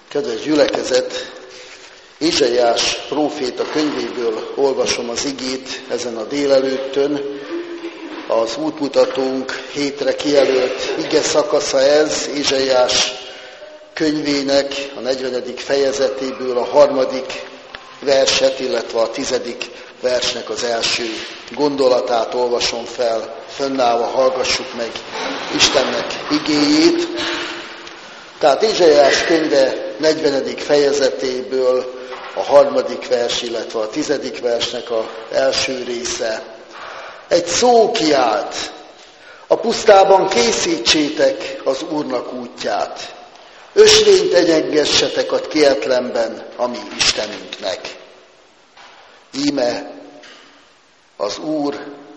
Kedves gyülekezet, Ézsaiás próféta könyvéből olvasom az igét ezen a délelőttön. Az útmutatónk hétre kijelölt ige szakasza ez, Ézsaiás könyvének a 40. fejezetéből a 3. verset, illetve a 10. versnek az első gondolatát olvasom fel. Fönnállva hallgassuk meg Istennek igéjét. Tehát Ézsaiás könyve 40. fejezetéből a 3. vers, illetve a 10. versnek az első része. Egy szó kiált, a pusztában készítsétek az Úrnak útját. Ösvényt egyengessetek a kietlenben, a mi Istenünknek. Íme az Úr,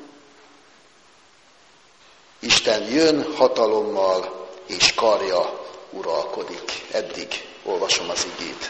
Isten jön hatalommal, és karja uralkodik. Eddig olvasom az igét.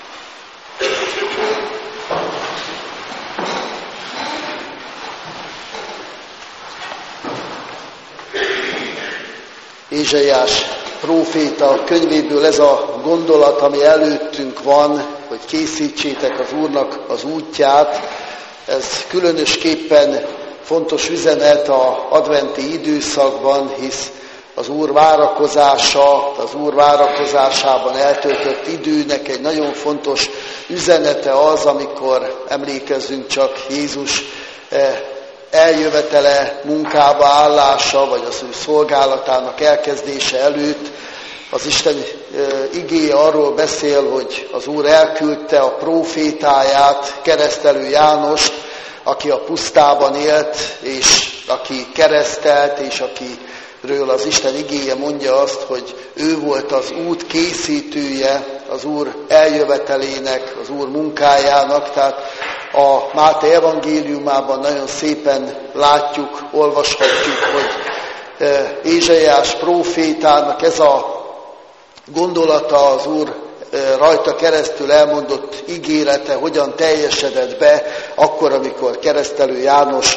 Ézsaiás próféta könyvéből ez a gondolat, ami előttünk van, hogy készítsétek az Úrnak az útját. Ez különösképpen fontos üzenet az adventi időszakban, hisz az Úr várakozása, az Úr várakozásában eltöltött időnek egy nagyon fontos üzenete az, amikor emlékezzünk csak Jézus eljövetele, munkába állása, vagy az ő szolgálatának elkezdése előtt. Az Isten igéje arról beszél, hogy az Úr elküldte a prófétáját, Keresztelő Jánost, aki a pusztában élt, és aki keresztelt, és akiről az Isten igéje mondja azt, hogy ő volt az út készítője az Úr eljövetelének, az Úr munkájának. Tehát a Máté evangéliumában nagyon szépen látjuk, olvashatjuk, hogy Ézsaiás prófétának ez a gondolata, az Úr rajta keresztül elmondott ígérete hogyan teljesedett be akkor, amikor Keresztelő János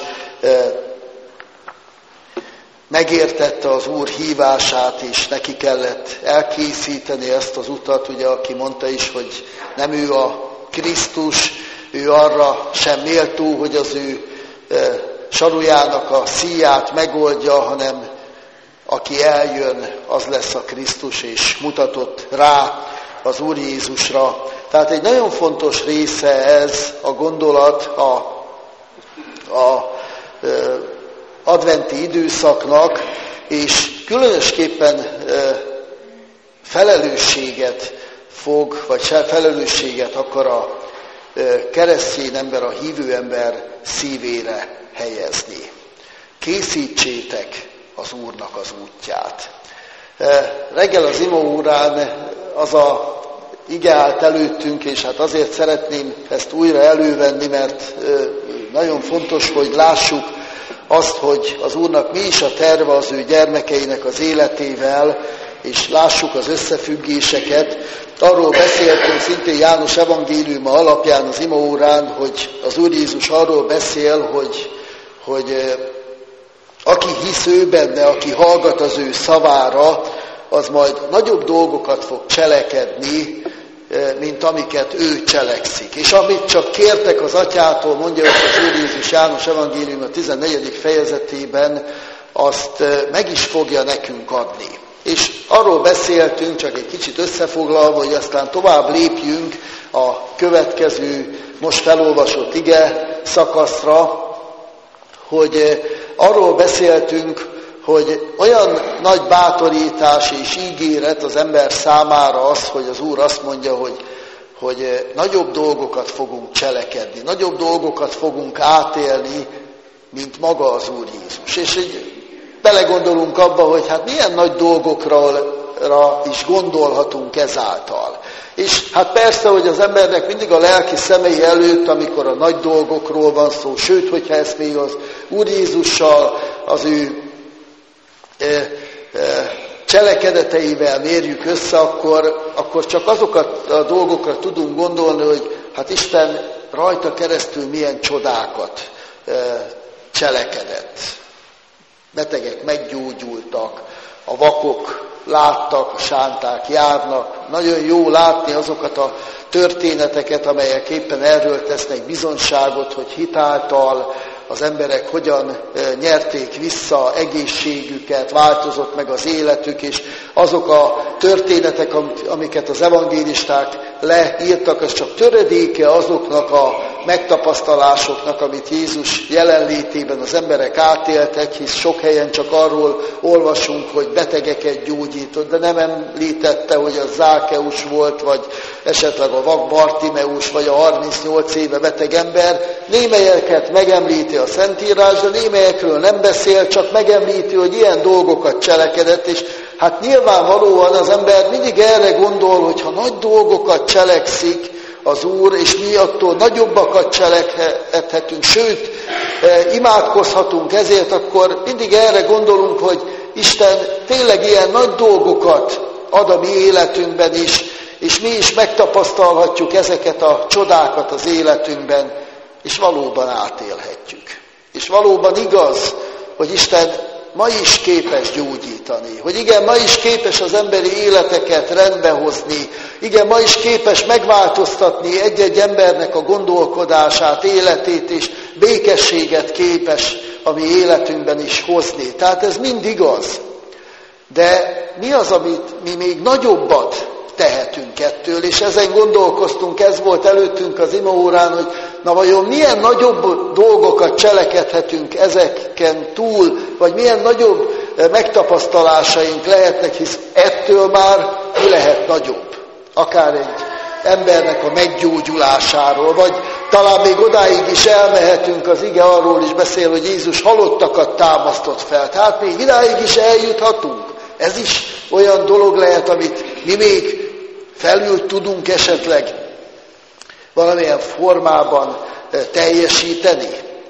megértette az Úr hívását, és neki kellett elkészíteni ezt az utat, ugye, aki mondta is, hogy nem ő a Krisztus, ő arra sem méltó, hogy az ő sarujának a szíját megoldja, hanem aki eljön, az lesz a Krisztus, és mutatott rá az Úr Jézusra. Tehát egy nagyon fontos része ez a gondolat a adventi időszaknak, és különösképpen felelősséget akar a keresztény ember, a hívő ember szívére helyezni. Készítsétek az Úrnak az útját. Reggel az imaórán az a ige állt előttünk, és hát azért szeretném ezt újra elővenni, mert nagyon fontos, hogy lássuk azt, hogy az Úrnak mi is a terve az ő gyermekeinek az életével, és lássuk az összefüggéseket. Arról beszéltünk szintén János evangéliuma alapján az imaórán, hogy az Úr Jézus arról beszél, hogy aki hisz ő benne, aki hallgat az ő szavára, az majd nagyobb dolgokat fog cselekedni, mint amiket ő cselekszik. És amit csak kértek az atyától, mondja az Úr Jézus János evangélium a 14. fejezetében, azt meg is fogja nekünk adni. És arról beszéltünk, csak egy kicsit összefoglalva, hogy aztán tovább lépjünk a következő, most felolvasott ige szakaszra, hogy arról beszéltünk, hogy olyan nagy bátorítás és ígéret az ember számára az, hogy az Úr azt mondja, hogy nagyobb dolgokat fogunk cselekedni, nagyobb dolgokat fogunk átélni, mint maga az Úr Jézus. És így belegondolunk abba, hogy hát milyen nagy dolgokra is gondolhatunk ezáltal. És hát persze, hogy az embernek mindig a lelki szemei előtt, amikor a nagy dolgokról van szó, sőt, hogyha ezt még az Úr Jézussal, az ő cselekedeteivel mérjük össze, akkor csak azokat a dolgokra tudunk gondolni, hogy hát Isten rajta keresztül milyen csodákat cselekedett. Betegek meggyógyultak, a vakok láttak, a sánták járnak. Nagyon jó látni azokat a történeteket, amelyek éppen erről tesznek bizonyságot, hogy hitáltal az emberek hogyan nyerték vissza egészségüket, változott meg az életük, és azok a történetek, amiket az evangélisták leírtak, az csak töredéke azoknak a megtapasztalásoknak, amit Jézus jelenlétében az emberek átéltek, hisz sok helyen csak arról olvasunk, hogy betegeket gyógyított, de nem említette, hogy az Zákeus volt, vagy esetleg a vak Bartimeus, vagy a 38 éve beteg ember. Némelyeket megemlíti a Szentírás, de némelyekről nem beszél, csak megemlíti, hogy ilyen dolgokat cselekedett, és hát nyilvánvalóan az ember mindig erre gondol, hogy ha nagy dolgokat cselekszik az Úr, és mi attól nagyobbakat cselekedhetünk, sőt, imádkozhatunk ezért, akkor mindig erre gondolunk, hogy Isten tényleg ilyen nagy dolgokat ad a mi életünkben is, és mi is megtapasztalhatjuk ezeket a csodákat az életünkben, és valóban átélhetjük. És valóban igaz, hogy Isten ma is képes gyógyítani, hogy igen, ma is képes az emberi életeket rendbehozni, igen, ma is képes megváltoztatni egy-egy embernek a gondolkodását, életét, és békességet képes a mi életünkben is hozni. Tehát ez mind igaz. De mi az, amit mi még nagyobbat tehetünk ettől, és ezen gondolkoztunk, ez volt előttünk az imaórán, hogy na vajon milyen nagyobb dolgokat cselekedhetünk ezeken túl, vagy milyen nagyobb megtapasztalásaink lehetnek, hisz ettől már mi lehet nagyobb? Akár egy embernek a meggyógyulásáról, vagy talán még odáig is elmehetünk, az ige arról is beszél, hogy Jézus halottakat támasztott fel. Tehát még idáig is eljuthatunk. Ez is olyan dolog lehet, amit mi még felül tudunk esetleg valamilyen formában teljesíteni.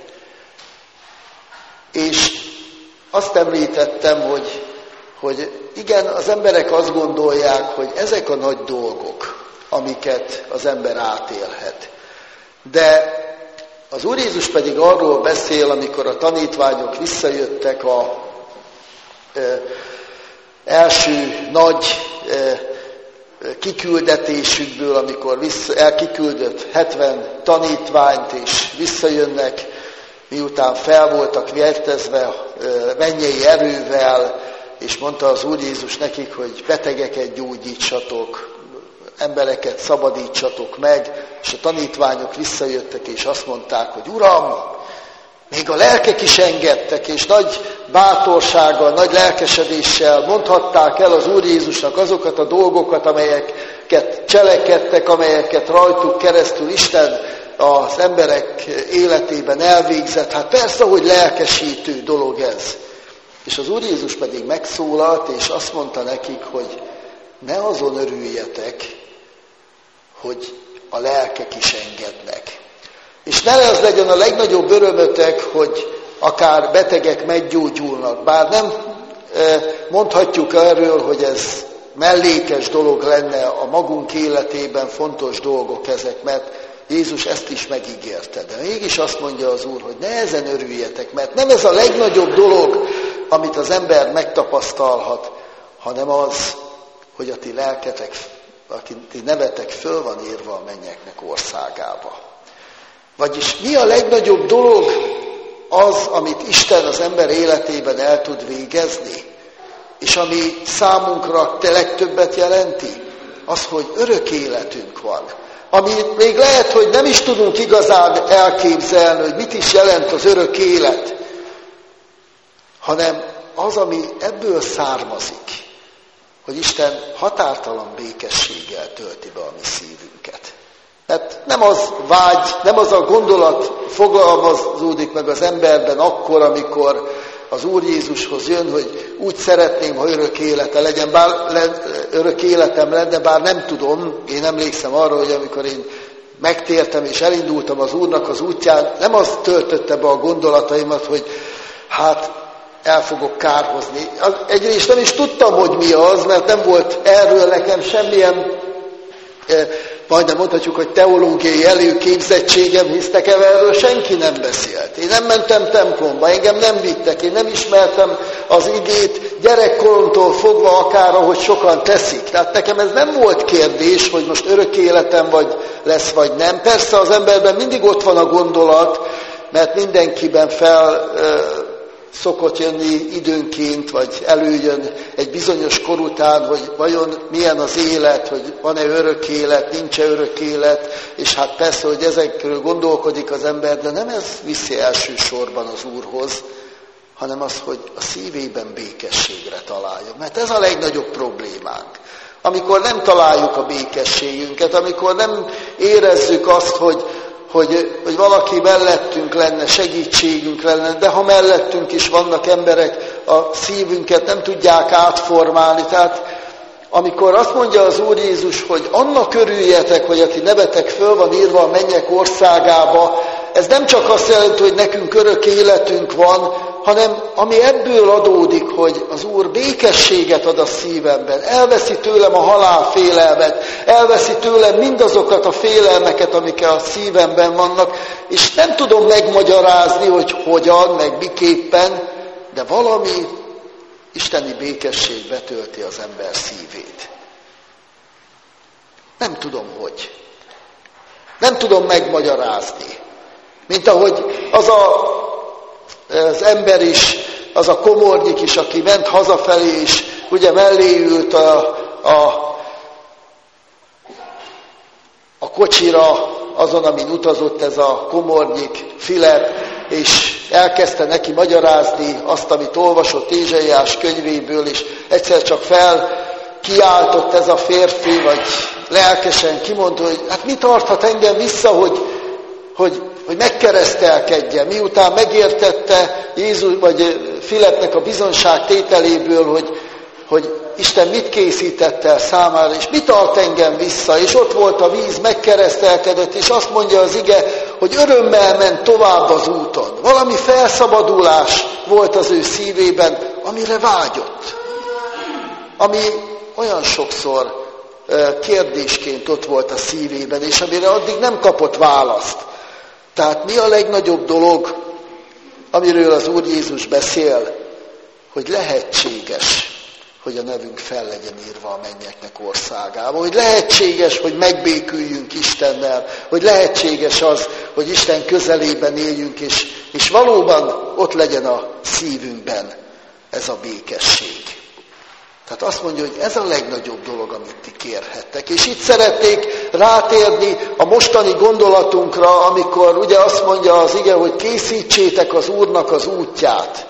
És azt említettem, hogy igen, az emberek azt gondolják, hogy ezek a nagy dolgok, amiket az ember átélhet. De az Úr Jézus pedig arról beszél, amikor a tanítványok visszajöttek a első nagy kiküldetésükből, amikor kiküldött 70 tanítványt, és visszajönnek, miután fel voltak vértezve mennyei erővel, és mondta az Úr Jézus nekik, hogy betegeket gyógyítsatok, embereket szabadítsatok meg, és a tanítványok visszajöttek, és azt mondták, hogy Uram, még a lelkek is engedtek, és nagy bátorsággal, nagy lelkesedéssel mondhatták el az Úr Jézusnak azokat a dolgokat, amelyeket cselekedtek, amelyeket rajtuk keresztül Isten az emberek életében elvégzett. Hát persze, hogy lelkesítő dolog ez. És az Úr Jézus pedig megszólalt, és azt mondta nekik, hogy ne azon örüljetek, hogy a lelkek is engednek. És ne az legyen a legnagyobb örömötek, hogy akár betegek meggyógyulnak. Bár nem mondhatjuk erről, hogy ez mellékes dolog lenne, a magunk életében fontos dolgok ezek, mert Jézus ezt is megígérte. De mégis azt mondja az Úr, hogy ne ezen örüljetek, mert nem ez a legnagyobb dolog, amit az ember megtapasztalhat, hanem az, hogy a ti lelketek, a ti nevetek föl van írva a mennyeknek országába. Vagyis mi a legnagyobb dolog az, amit Isten az ember életében el tud végezni, és ami számunkra legtöbbet jelenti? Az, hogy örök életünk van. Ami még lehet, hogy nem is tudunk igazán elképzelni, hogy mit is jelent az örök élet, hanem az, ami ebből származik, hogy Isten határtalan békességgel tölti be a mi szívünket. Mert nem az vágy, nem az a gondolat fogalmazódik meg az emberben akkor, amikor az Úr Jézushoz jön, hogy úgy szeretném, ha örök élete legyen, örök életem lenne, bár nem tudom. Én emlékszem arra, hogy amikor én megtértem és elindultam az Úrnak az útján, nem az töltötte be a gondolataimat, hogy hát el fogok kárhozni. Egyrészt nem is tudtam, hogy mi az, mert nem volt erről nekem semmilyen majdnem mondhatjuk, hogy teológiai előképzettségem, hisz nekem erről senki nem beszélt. Én nem mentem templomba, engem nem vittek, én nem ismertem az igét gyerekkoromtól fogva, akár ahogy sokan teszik. Tehát nekem ez nem volt kérdés, hogy most örök életem lesz vagy nem. Persze az emberben mindig ott van a gondolat, mert mindenkiben szokott jönni időnként, vagy előjön egy bizonyos kor után, hogy vajon milyen az élet, hogy van-e örök élet, nincs-e örök élet, és hát persze, hogy ezekről gondolkodik az ember, de nem ez viszi elsősorban az Úrhoz, hanem az, hogy a szívében békességre találjon. Mert ez a legnagyobb problémánk. Amikor nem találjuk a békességünket, amikor nem érezzük azt, hogy valaki mellettünk lenne, segítségünk lenne, de ha mellettünk is vannak emberek, a szívünket nem tudják átformálni. Tehát amikor azt mondja az Úr Jézus, hogy annak örüljetek, hogy a ti nevetek föl van írva a mennyek országába, ez nem csak azt jelenti, hogy nekünk örök életünk van, hanem ami ebből adódik, hogy az Úr békességet ad a szívemben, elveszi tőlem a halálfélelmet, elveszi tőlem mindazokat a félelmeket, amik a szívemben vannak, és nem tudom megmagyarázni, hogy hogyan, meg miképpen, de valami isteni békesség betölti az ember szívét. Nem tudom, hogy. Nem tudom megmagyarázni. Mint ahogy az ember is, az a komornyik is, aki ment hazafelé, és ugye mellé ült a kocsira, azon, amin utazott ez a komornyik, Filip, és elkezdte neki magyarázni azt, amit olvasott Ézsaiás könyvéből, és egyszer csak kiáltott ez a férfi, vagy lelkesen kimondta, hogy hát mi tarthat engem vissza, hogy megkeresztelkedjen, miután megértette Jézus, vagy Filipnek a bizonságtételéből, hogy Isten mit készített el számára, és mit tart engem vissza, és ott volt a víz, megkeresztelkedett, és azt mondja az ige, hogy örömmel ment tovább az úton. Valami felszabadulás volt az ő szívében, amire vágyott. Ami olyan sokszor kérdésként ott volt a szívében, és amire addig nem kapott választ. Tehát mi a legnagyobb dolog, amiről az Úr Jézus beszél, hogy lehetséges, hogy a nevünk fel legyen írva a mennyeknek országába, hogy lehetséges, hogy megbéküljünk Istennel, hogy lehetséges az, hogy Isten közelében éljünk, és valóban ott legyen a szívünkben ez a békesség. Tehát azt mondja, hogy ez a legnagyobb dolog, amit ti kérhettek. És itt szeretnék rátérni a mostani gondolatunkra, amikor ugye azt mondja az ige, hogy készítsétek az Úrnak az útját.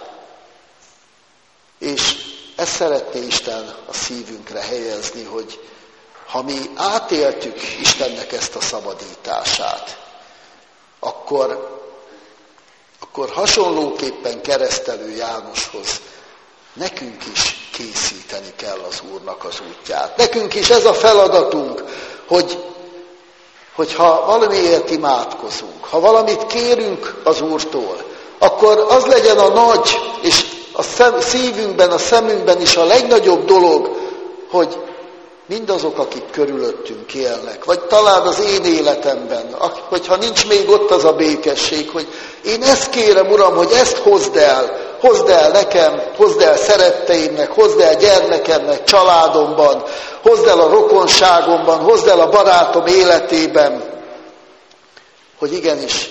És ezt szeretné Isten a szívünkre helyezni, hogy ha mi átéltük Istennek ezt a szabadítását, akkor hasonlóképpen Keresztelő Jánoshoz nekünk is készíteni kell az Úrnak az útját. Nekünk is ez a feladatunk, hogy ha valamiért imádkozunk, ha valamit kérünk az Úrtól, akkor az legyen a nagy, és a szívünkben, a szemünkben is a legnagyobb dolog, hogy mindazok, akik körülöttünk élnek, vagy talán az én életemben, hogyha nincs még ott az a békesség, hogy én ezt kérem, Uram, hogy ezt hozd el nekem, hozd el szeretteimnek, hozd el gyermekemnek, családomban, hozd el a rokonságomban, hozd el a barátom életében, hogy igenis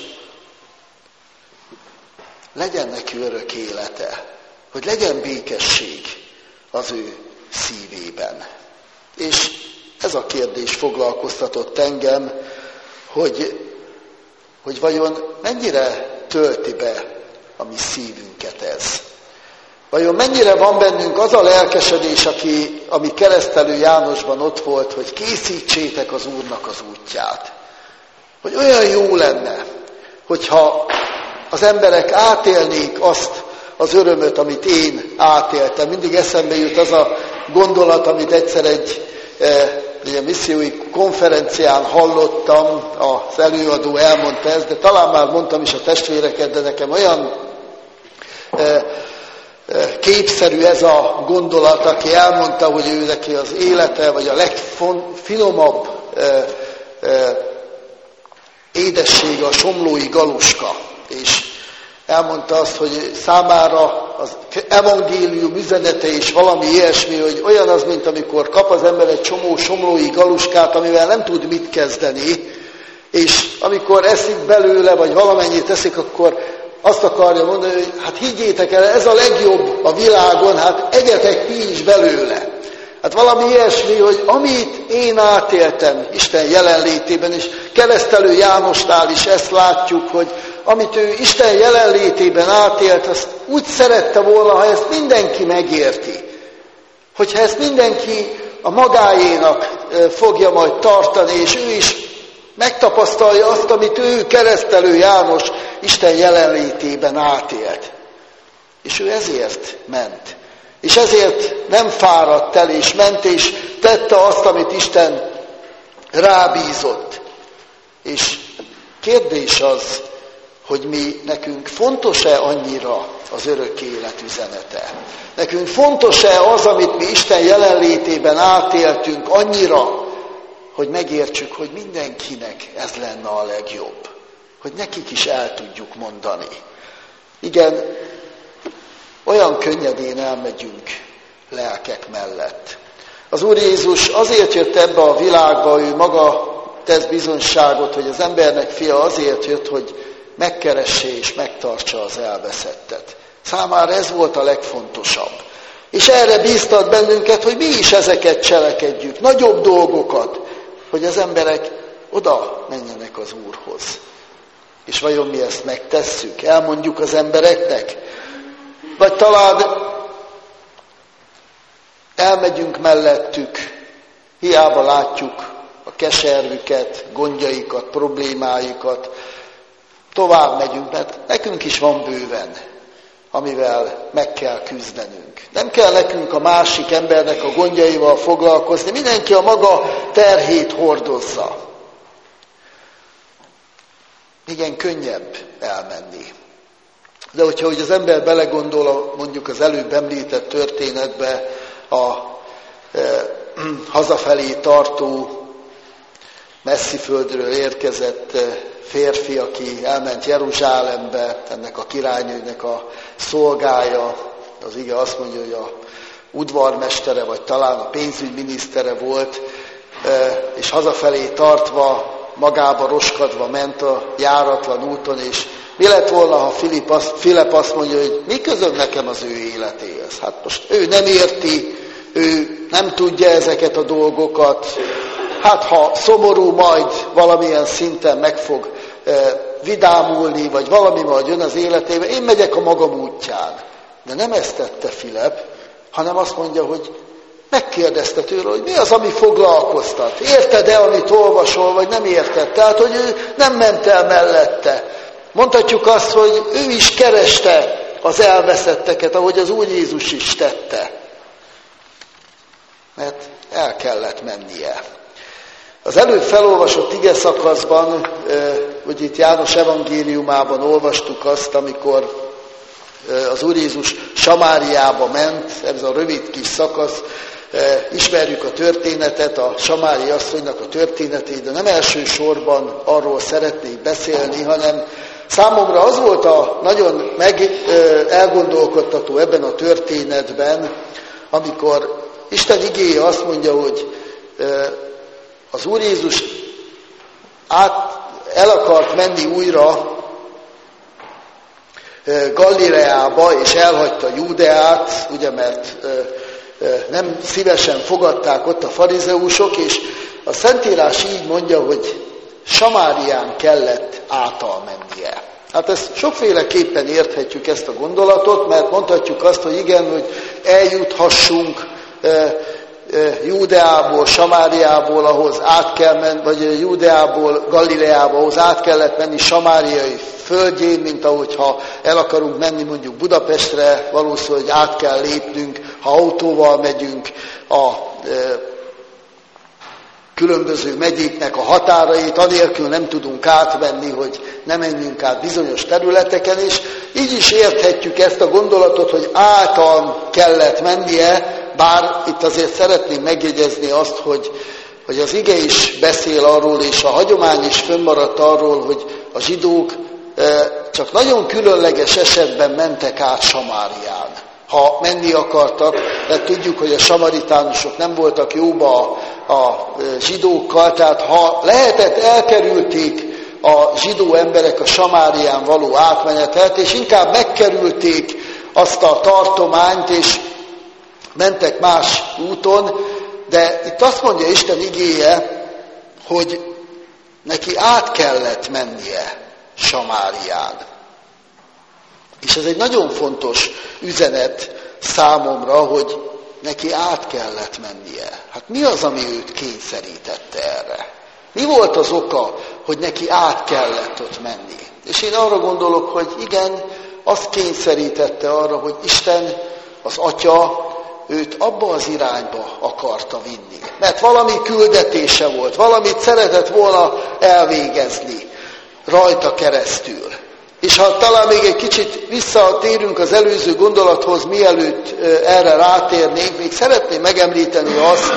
legyen neki örök élete, hogy legyen békesség az ő szívében. És ez a kérdés foglalkoztatott engem, hogy vajon mennyire tölti be a mi szívünket ez. Vajon mennyire van bennünk az a lelkesedés, ami Keresztelő Jánosban ott volt, hogy készítsétek az Úrnak az útját. Hogy olyan jó lenne, hogyha az emberek átélnék azt az örömöt, amit én átéltem. Mindig eszembe jut az a gondolat, amit egyszer egy missziói konferencián hallottam, az előadó elmondta ezt, de talán már mondtam is a testvéreket, de nekem olyan képszerű ez a gondolat, aki elmondta, hogy ő neki az élete, vagy a legfinomabb édessége a somlói galuska, és elmondta azt, hogy számára az evangélium üzenete is valami ilyesmi, hogy olyan az, mint amikor kap az ember egy csomó somlói galuskát, amivel nem tud mit kezdeni, és amikor eszik belőle, vagy valamennyit eszik, akkor azt akarja mondani, hogy hát higgyétek el, ez a legjobb a világon, hát egyetek ti is belőle. Hát valami ilyesmi, hogy amit én átéltem Isten jelenlétében, és Keresztelő Jánosnál is ezt látjuk, hogy amit ő Isten jelenlétében átélt, azt úgy szerette volna, ha ezt mindenki megérti. Hogyha ezt mindenki a magáénak fogja majd tartani, és ő is megtapasztalja azt, amit ő, Keresztelő János Isten jelenlétében átélt. És ő ezért ment. És ezért nem fáradt el, és ment, és tette azt, amit Isten rábízott. És kérdés az, hogy nekünk fontos-e annyira az örök élet üzenete? Nekünk fontos-e az, amit mi Isten jelenlétében átéltünk annyira, hogy megértsük, hogy mindenkinek ez lenne a legjobb. Hogy nekik is el tudjuk mondani. Igen, olyan könnyedén elmegyünk lelkek mellett. Az Úr Jézus azért jött ebbe a világba, ő maga tesz bizonyságot, hogy az embernek fia azért jött, hogy megkeresse és megtartsa az elveszettet. Számára ez volt a legfontosabb. És erre bíztat bennünket, hogy mi is ezeket cselekedjük, nagyobb dolgokat, hogy az emberek oda menjenek az Úrhoz. És vajon mi ezt megtesszük? Elmondjuk az embereknek? Vagy talán elmegyünk mellettük, hiába látjuk a keservüket, gondjaikat, problémáikat, tovább megyünk, mert nekünk is van bőven, amivel meg kell küzdenünk. Nem kell nekünk a másik embernek a gondjaival foglalkozni, mindenki a maga terhét hordozza. Igen, könnyebb elmenni. De hogyha hogy az ember belegondol mondjuk az előbb említett történetbe, a hazafelé tartó messziföldről érkezett férfi, aki elment Jeruzsálembe, ennek a királynőnek a szolgája, az ige azt mondja, hogy a udvarmestere, vagy talán a pénzügyminisztere volt, és hazafelé tartva, magába roskadva ment a járatlan úton, és mi lett volna, ha Filip azt mondja, hogy mi közöm nekem az ő életéhez? Hát most ő nem érti, ő nem tudja ezeket a dolgokat, hát ha szomorú, majd valamilyen szinten meg fog vidámulni, vagy valami majd jön az életébe, én megyek a magam útján. De nem ezt tette Filip, hanem azt mondja, hogy megkérdezte tőle, hogy mi az, ami foglalkoztat. Érted-e, amit olvasol, vagy nem érted? Tehát, hogy ő nem ment el mellette. Mondhatjuk azt, hogy ő is kereste az elveszetteket, ahogy az Úr Jézus is tette. Mert el kellett mennie. Az előbb felolvasott ige szakaszban, hogy itt János evangéliumában olvastuk azt, amikor az Úr Jézus Samáriába ment, ez a rövid kis szakasz, ismerjük a történetet, a samári asszonynak a történetét, de nem elsősorban arról szeretnék beszélni, hanem számomra az volt a nagyon elgondolkodtató ebben a történetben, amikor Isten igéje azt mondja, hogy az Úr Jézus el akart menni újra Galileába, és elhagyta Júdeát, ugye, mert nem szívesen fogadták ott a farizeusok, és a Szentírás így mondja, hogy Samárián kellett mennie. Hát ezt sokféleképpen érthetjük ezt a gondolatot, mert mondhatjuk azt, hogy igen, hogy eljuthassunk Júdeából, Samáriából, ahhoz át kell menni, vagy Júdeából, Galileába, ahhoz át kellett menni samáriai földjén, mint ahogyha el akarunk menni mondjuk Budapestre, valószínűleg át kell lépnünk, ha autóval megyünk a különböző megyéknek a határait, anélkül nem tudunk átmenni, hogy ne menjünk át bizonyos területeken, és így is érthetjük ezt a gondolatot, hogy átal kellett mennie, bár itt azért szeretném megjegyezni azt, hogy hogy az ige is beszél arról, és a hagyomány is fönnmaradt arról, hogy a zsidók csak nagyon különleges esetben mentek át Samárián. Ha menni akartak, mert tudjuk, hogy a samaritánusok nem voltak jóba a zsidókkal, tehát ha lehetett, elkerülték a zsidó emberek a Samárián való átmenetelt, és inkább megkerülték azt a tartományt, és mentek más úton, de itt azt mondja Isten igéje, hogy neki át kellett mennie Samárián. És ez egy nagyon fontos üzenet számomra, hogy neki át kellett mennie. Hát mi az, ami őt kényszerítette erre? Mi volt az oka, hogy neki át kellett ott menni? És én arra gondolok, hogy igen, azt kényszerítette arra, hogy Isten, az Atya, őt abba az irányba akarta vinni. Mert valami küldetése volt, valamit szeretett volna elvégezni rajta keresztül. És ha talán még egy kicsit visszatérünk az előző gondolathoz, mielőtt erre rátérnénk, még szeretném megemlíteni azt,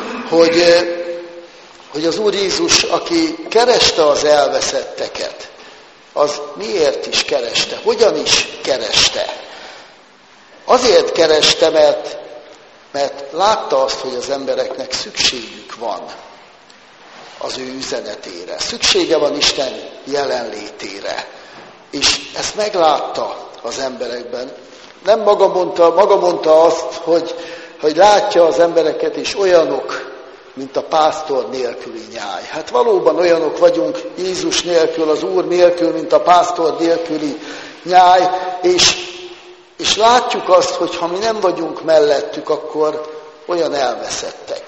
hogy az Úr Jézus, aki kereste az elveszetteket, az miért is kereste? Hogyan is kereste? Azért kereste, mert látta azt, hogy az embereknek szükségük van az ő üzenetére. Szüksége van Isten jelenlétére. És ezt meglátta az emberekben. Nem maga mondta azt, hogy látja az embereket, és olyanok, mint a pásztor nélküli nyáj. Hát valóban olyanok vagyunk Jézus nélkül, az Úr nélkül, mint a pásztor nélküli nyáj, és látjuk azt, hogy ha mi nem vagyunk mellettük, akkor olyan elveszettek.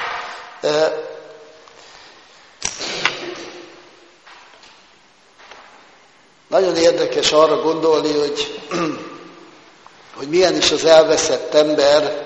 Nagyon érdekes arra gondolni, hogy milyen is az elveszett ember.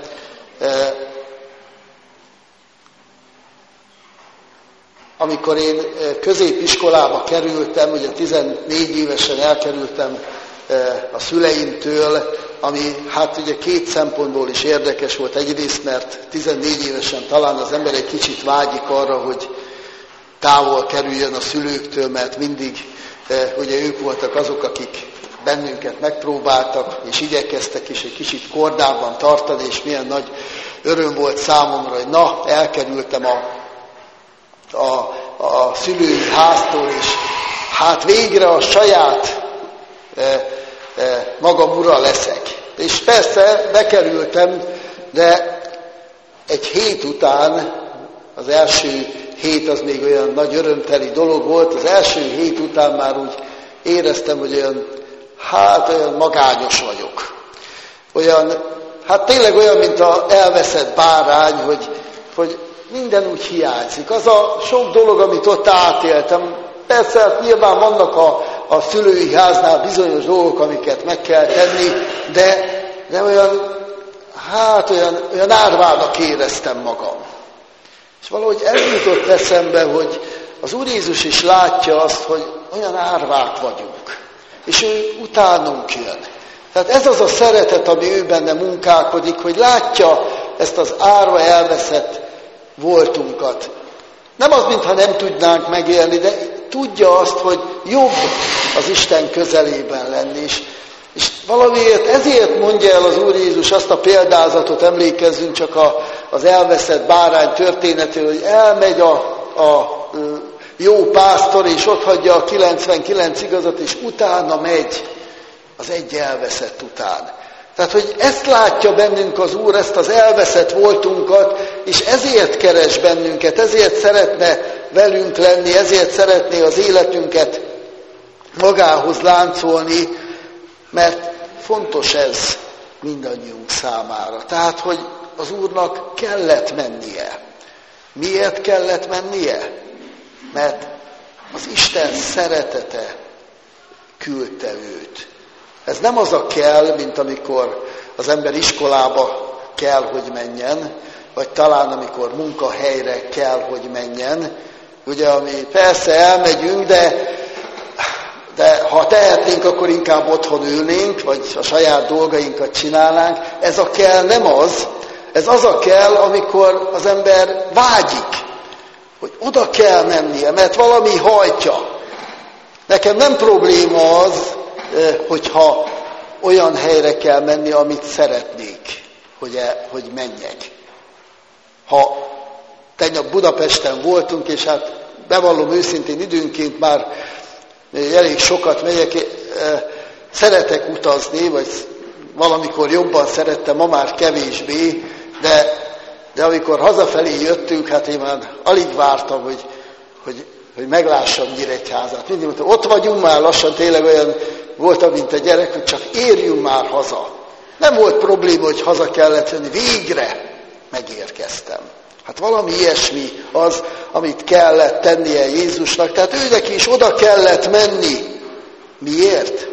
Amikor én középiskolába kerültem, ugye 14 évesen elkerültem a szüleimtől, ami hát ugye két szempontból is érdekes volt. Egyrészt, mert 14 évesen talán az ember egy kicsit vágyik arra, hogy távol kerüljön a szülőktől, mert mindig ugye ők voltak azok, akik bennünket megpróbáltak, és igyekeztek is egy kicsit kordában tartani, és milyen nagy öröm volt számomra, hogy na, elkerültem a szülői háztól, és hát végre a saját magam ura leszek. És persze bekerültem, de egy hét után, az első hét az még olyan nagy örömteli dolog volt, az első hét után már úgy éreztem, hogy olyan magányos vagyok. Hát tényleg olyan, mint az elveszett bárány, hogy minden úgy hiányzik. Az a sok dolog, amit ott átéltem, persze hát nyilván vannak a szülői háznál bizonyos dolgok, amiket meg kell tenni, de olyan árvának éreztem magam. És valahogy eljutott eszembe, hogy az Úr Jézus is látja azt, hogy olyan árvák vagyunk, és ő utánunk jön. Tehát ez az a szeretet, ami ő benne munkálkodik, hogy látja ezt az árva elveszett voltunkat. Nem az, mintha nem tudnánk megélni, de tudja azt, hogy jobb az Isten közelében lenni. És valamiért ezért mondja el az Úr Jézus azt a példázatot, emlékezzünk csak az elveszett bárány történetéről, hogy elmegy a jó pásztor, és ott hagyja a 99 igazat, és utána megy az egy elveszett után. Tehát, hogy ezt látja bennünk az Úr, ezt az elveszett voltunkat, és ezért keres bennünket, ezért szeretne velünk lenni, ezért szeretné az életünket magához láncolni, mert fontos ez mindannyiunk számára. Tehát, hogy az Úrnak kellett mennie. Miért kellett mennie? Mert az Isten szeretete küldte őt. Ez nem az a kell, mint amikor az ember iskolába kell, hogy menjen, vagy talán amikor munkahelyre kell, hogy menjen. Ugye, ami persze elmegyünk, de ha tehetnénk, akkor inkább otthon ülnénk, vagy a saját dolgainkat csinálnánk. Ez a kell nem az. Ez az a kell, amikor az ember vágyik. hogy oda kell mennie, mert valami hajtja. Nekem nem probléma az, hogyha olyan helyre kell menni, amit szeretnék, hogy menjek. Ha tegnap Budapesten voltunk, és hát bevallom őszintén, időnként már elég sokat megyek, szeretek utazni, vagy valamikor jobban szerettem, ma már kevésbé, de amikor hazafelé jöttünk, hát én már alig vártam, hogy meglássam Nyíregyházát. Mindig mondtam, ott vagyunk már lassan, tényleg olyan voltam, mint a gyerek, hogy csak érjünk már haza. Nem volt probléma, hogy haza kellett jönni, végre megérkeztem. Hát valami ilyesmi az, amit kellett tennie Jézusnak, tehát őnek is oda kellett menni. Miért?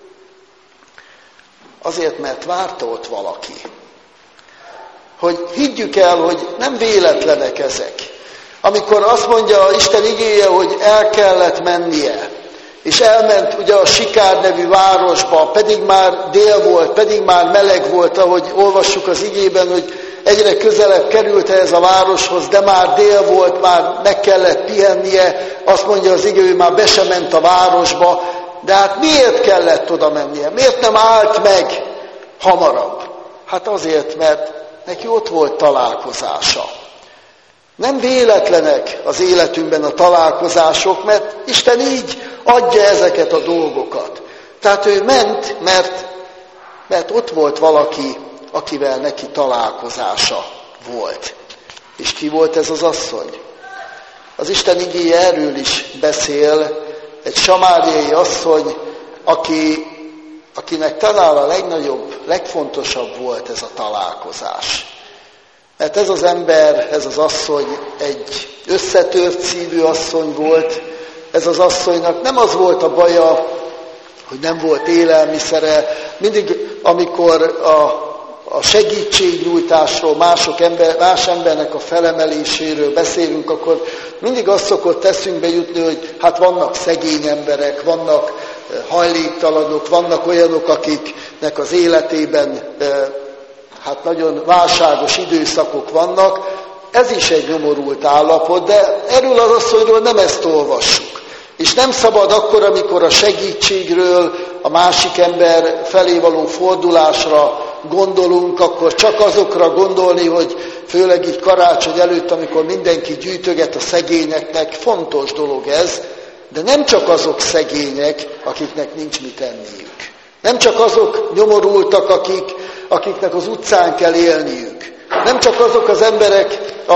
Azért, mert várta ott valaki. Hogy higgyük el, hogy nem véletlenek ezek. Amikor azt mondja Isten igéje, hogy el kellett mennie, és elment ugye a Sikár nevű városba, pedig már dél volt, pedig már meleg volt, ahogy olvassuk az igében, hogy egyre közelebb került ez a városhoz, de már dél volt, már meg kellett pihennie, azt mondja az igé, hogy már be sem ment a városba, de hát miért kellett oda mennie? Miért nem állt meg hamarabb? Hát azért, mert neki ott volt találkozása. Nem véletlenek az életünkben a találkozások, mert Isten így adja ezeket a dolgokat. Tehát ő ment, mert ott volt valaki, akivel neki találkozása volt. És ki volt ez az asszony? Az Isten igéje erről is beszél, egy samáriai asszony, akinek talán a legnagyobb, legfontosabb volt ez a találkozás. Mert ez az ember, ez az asszony egy összetört szívű asszony volt, ez az asszonynak nem az volt a baja, hogy nem volt élelmiszere, mindig amikor a segítségnyújtásról, más embernek a felemeléséről beszélünk, akkor mindig azt szokott eszünkbe jutni, hogy hát vannak szegény emberek, vannak hajléktalanok, vannak olyanok, akiknek az életében hát nagyon válságos időszakok vannak. Ez is egy nyomorult állapot, de erről az asszonyról nem ezt olvassuk. És nem szabad akkor, amikor a segítségről, a másik ember felé való fordulásra gondolunk, akkor csak azokra gondolni, hogy főleg így karácsony előtt, amikor mindenki gyűjtöget a szegényeknek, fontos dolog ez, de nem csak azok szegények, akiknek nincs mit enniük. Nem csak azok nyomorultak, akiknek az utcán kell élniük. Nem csak azok az emberek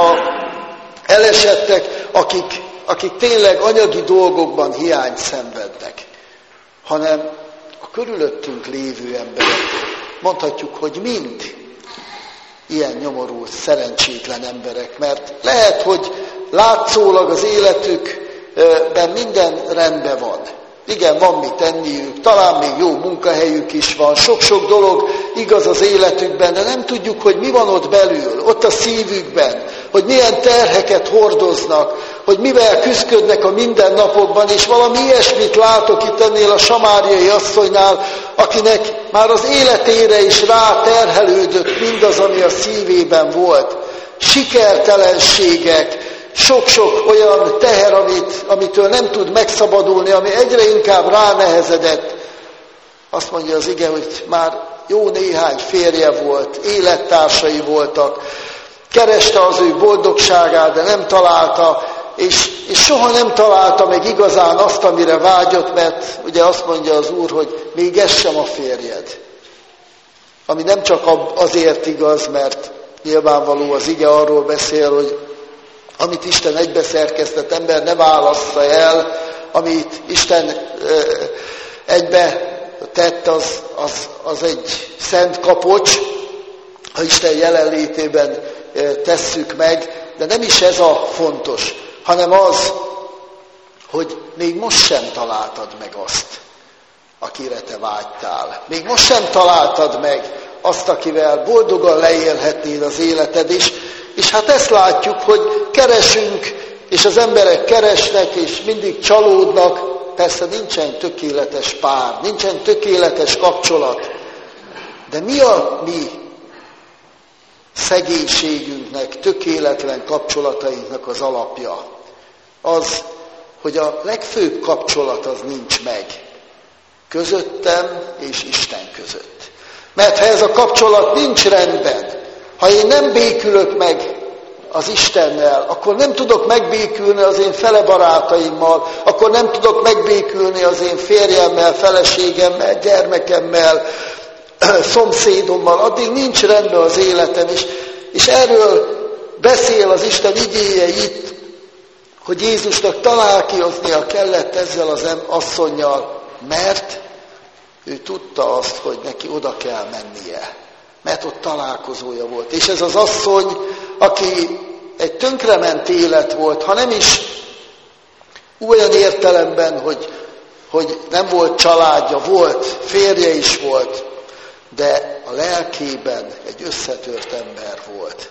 elesettek, akik tényleg anyagi dolgokban hiányt szenvednek, hanem a körülöttünk lévő emberek. Mondhatjuk, hogy mind ilyen nyomorult, szerencsétlen emberek, mert lehet, hogy látszólag az életükben minden rendben van. Igen, van mit tenniük, talán még jó munkahelyük is van, sok-sok dolog igaz az életükben, de nem tudjuk, hogy mi van ott belül, ott a szívükben, hogy milyen terheket hordoznak, hogy mivel küzdködnek a mindennapokban, és valami ilyesmit látok itt ennél a samáriai asszonynál, akinek már az életére is ráterhelődött mindaz, ami a szívében volt. Sikertelenségek, sok-sok olyan teher, amitől nem tud megszabadulni, ami egyre inkább ránehezedett. Azt mondja az ige, hogy már jó néhány férje volt, élettársai voltak, kereste az ő boldogságát, de nem találta, és soha nem találta meg igazán azt, amire vágyott, mert ugye azt mondja az Úr, hogy még ez sem a férjed. Ami nem csak azért igaz, mert nyilvánvaló az ige arról beszél, hogy amit Isten egybeszerkesztett, ember ne válassza el, amit Isten egybe tett, az egy szent kapocs, ha Isten jelenlétében tesszük meg, de nem is ez a fontos, hanem az, hogy még most sem találtad meg azt, akire te vágytál. Még most sem találtad meg azt, akivel boldogan leélhetnéd az életed is, és hát ezt látjuk, hogy keresünk, és az emberek keresnek, és mindig csalódnak. Persze nincsen tökéletes pár, nincsen tökéletes kapcsolat. De mi a mi szegénységünk, életünknek, tökéletlen kapcsolatainknak az alapja az, hogy a legfőbb kapcsolat az nincs meg közöttem és Isten között. Mert ha ez a kapcsolat nincs rendben, ha én nem békülök meg az Istennel, akkor nem tudok megbékülni az én fele barátaimmal, akkor nem tudok megbékülni az én férjemmel, feleségemmel, gyermekemmel, szomszédommal, addig nincs rendben az életem is. És erről beszél az Isten igéje itt, hogy Jézusnak találkoznia kellett ezzel az asszonnyal, mert ő tudta azt, hogy neki oda kell mennie. Mert ott találkozója volt. És ez az asszony, aki egy tönkrement élet volt, ha nem is olyan értelemben, hogy nem volt családja, volt, férje is volt, de a lelkében egy összetört ember volt.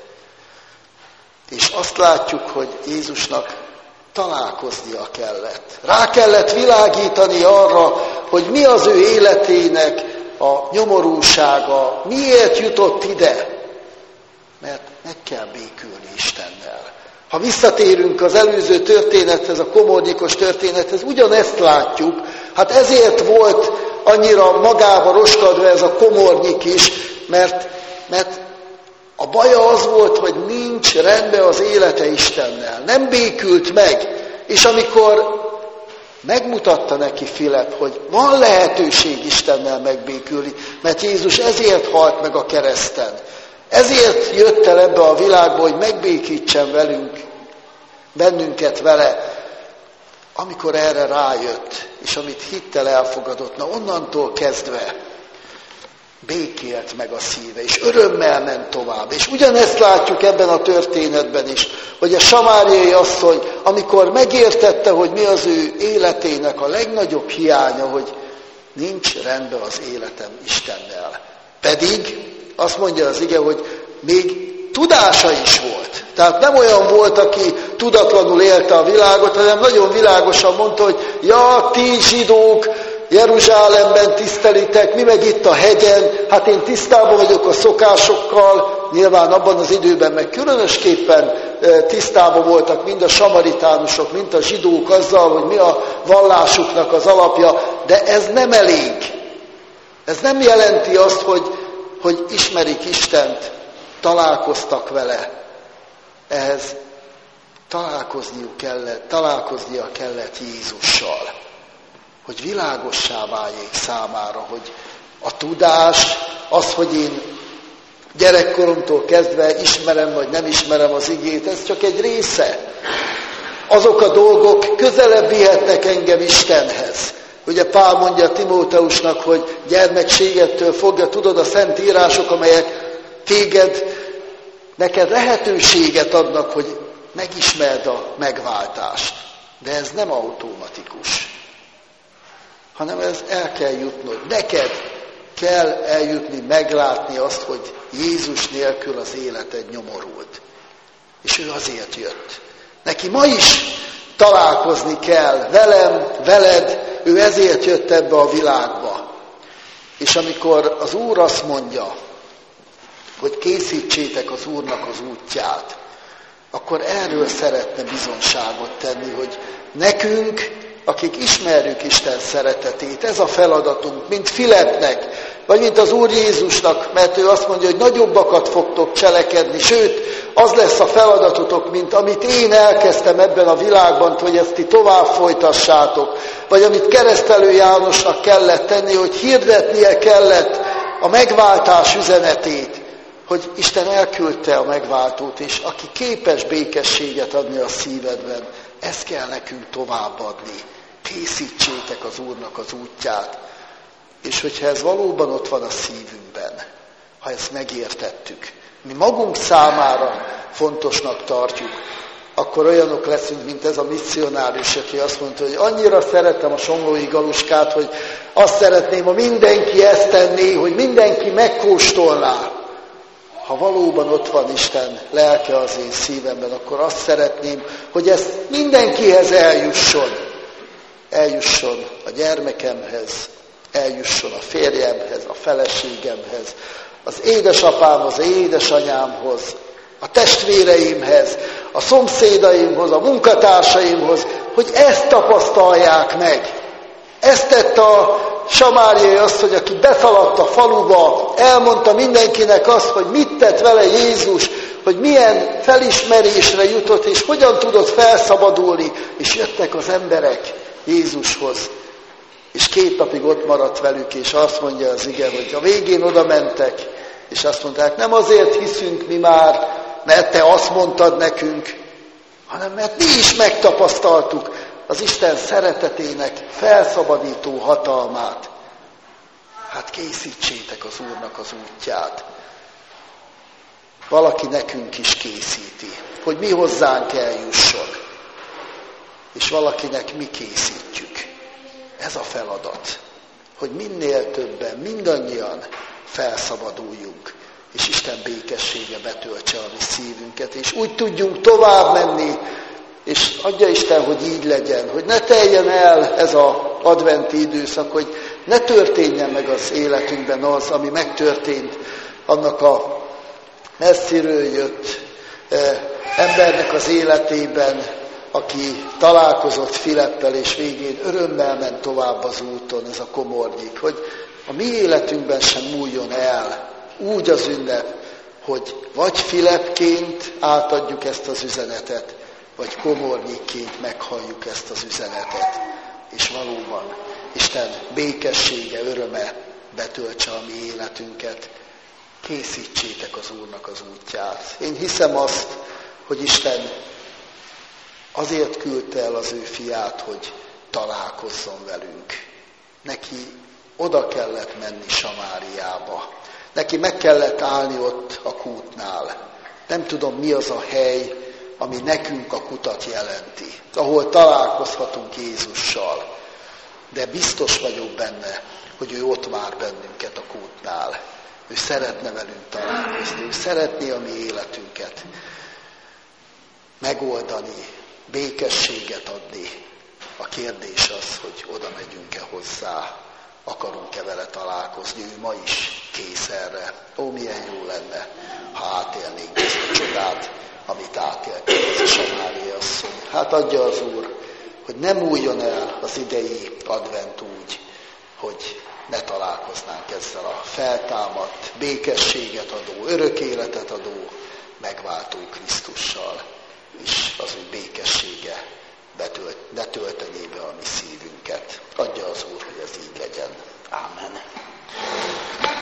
És azt látjuk, hogy Jézusnak találkoznia kellett. Rá kellett világítani arra, hogy mi az ő életének a nyomorúsága, miért jutott ide. Mert meg kell békülni Istennel. Ha visszatérünk az előző történethez, a komornyikos történethez, ugyanezt látjuk. Hát ezért volt annyira magába roskadva ez a komornyik is, mert a baja az volt, hogy nincs rendben az élete Istennel. Nem békült meg. És amikor megmutatta neki Filip, hogy van lehetőség Istennel megbékülni, mert Jézus ezért halt meg a kereszten. Ezért jött el ebbe a világba, hogy megbékítsen bennünket vele. Amikor erre rájött, és amit hittel elfogadott, na onnantól kezdve békélt meg a szíve, és örömmel ment tovább. És ugyanezt látjuk ebben a történetben is, hogy a samáriai asszony, amikor megértette, hogy mi az ő életének a legnagyobb hiánya, hogy nincs rendben az életem Istennel. Pedig azt mondja az ige, hogy még tudása is volt. Tehát nem olyan volt, aki tudatlanul élte a világot, hanem nagyon világosan mondta, hogy ja, ti zsidók Jeruzsálemben tisztelitek, mi meg itt a hegyen, hát én tisztában vagyok a szokásokkal, nyilván abban az időben meg különösképpen tisztában voltak mind a samaritánusok, mind a zsidók azzal, hogy mi a vallásuknak az alapja, de ez nem elég. Ez nem jelenti azt, hogy ismerik Istent, találkoztak vele. Ehhez találkoznia kellett Jézussal, hogy világossá váljék számára, hogy a tudás, az, hogy én gyerekkoromtól kezdve ismerem vagy nem ismerem az igét, ez csak egy része. Azok a dolgok közelebb vihetnek engem Istenhez. Ugye Pál mondja Timóteusnak, hogy gyermekségettől fogja, tudod, a szent írások, amelyek neked lehetőséget adnak, hogy megismerd a megváltást. De ez nem automatikus, hanem ez el kell jutnod. Neked kell eljutni, meglátni azt, hogy Jézus nélkül az életed nyomorult. És ő azért jött. Neki ma is találkozni kell velem, veled, ő ezért jött ebbe a világba. És amikor az Úr azt mondja, hogy készítsétek az Úrnak az útját, akkor erről szeretne bizonságot tenni, hogy nekünk, akik ismerjük Isten szeretetét, ez a feladatunk, mint Filipnek, vagy mint az Úr Jézusnak, mert ő azt mondja, hogy nagyobbakat fogtok cselekedni, sőt, az lesz a feladatotok, mint amit én elkezdtem ebben a világban, hogy ezt ti tovább folytassátok, vagy amit Keresztelő Jánosnak kellett tenni, hogy hirdetnie kellett a megváltás üzenetét, hogy Isten elküldte a megváltót, és aki képes békességet adni a szívedben, ezt kell nekünk továbbadni. Készítsétek az Úrnak az útját. És hogyha ez valóban ott van a szívünkben, ha ezt megértettük, mi magunk számára fontosnak tartjuk, akkor olyanok leszünk, mint ez a misszionárius, aki azt mondta, hogy annyira szeretem a somlói Galuskát, hogy azt szeretném, ha mindenki ezt tenné, hogy mindenki megkóstolná. Ha valóban ott van Isten lelke az én szívemben, akkor azt szeretném, hogy ez mindenkihez eljusson a gyermekemhez, eljusson a férjemhez, a feleségemhez, az édesapámhoz, az édesanyámhoz, a testvéreimhez, a szomszédaimhoz, a munkatársaimhoz, hogy ezt tapasztalják meg. Ezt tette a samáriai asszony, aki beszaladt a faluba, elmondta mindenkinek azt, hogy mit tett vele Jézus, hogy milyen felismerésre jutott, és hogyan tudott felszabadulni, és jöttek az emberek Jézushoz. És 2 napig ott maradt velük, és azt mondja az ige, hogy a végén oda mentek, és azt mondták, nem azért hiszünk mi már, mert te azt mondtad nekünk, hanem mert mi is megtapasztaltuk az Isten szeretetének felszabadító hatalmát. Hát készítsétek az Úrnak az útját. Valaki nekünk is készíti, hogy mi hozzánk eljusson. És valakinek mi készítjük. Ez a feladat, hogy minél többen, mindannyian felszabaduljunk, és Isten békessége betöltse a mi szívünket, és úgy tudjunk tovább menni, és adja Isten, hogy így legyen, hogy ne teljen el ez az adventi időszak, hogy ne történjen meg az életünkben az, ami megtörtént annak a messziről jött embernek az életében, aki találkozott Filippel, és végén örömmel ment tovább az úton, ez a komornyik, hogy a mi életünkben sem múljon el úgy az ünnep, hogy vagy Filippként átadjuk ezt az üzenetet, vagy komornyikként meghalljuk ezt az üzenetet. És valóban Isten békessége, öröme betöltse a mi életünket. Készítsétek az Úrnak az útját. Én hiszem azt, hogy Isten azért küldte el az ő fiát, hogy találkozzon velünk. Neki oda kellett menni Samáriába. Neki meg kellett állni ott a kútnál. Nem tudom, mi az a hely, ami nekünk a kutat jelenti, ahol találkozhatunk Jézussal. De biztos vagyok benne, hogy ő ott vár bennünket a kútnál. Ő szeretne velünk találkozni, ő szeretné a mi életünket megoldani, békességet adni. A kérdés az, hogy oda megyünk-e hozzá, akarunk-e vele találkozni, ő ma is kész erre. Ó, milyen jó lenne, ha átélnénk ezt a csodát, amit átélt ez a samáriai asszony. Hát adja az Úr, hogy ne múljon el az idei advent úgy, hogy ne találkoznánk ezzel a feltámadt, békességet adó, örök életet adó, megváltó Krisztussal, és az ő békessége ne töltené be a mi szívünket. Adja az Úr, hogy ez így legyen.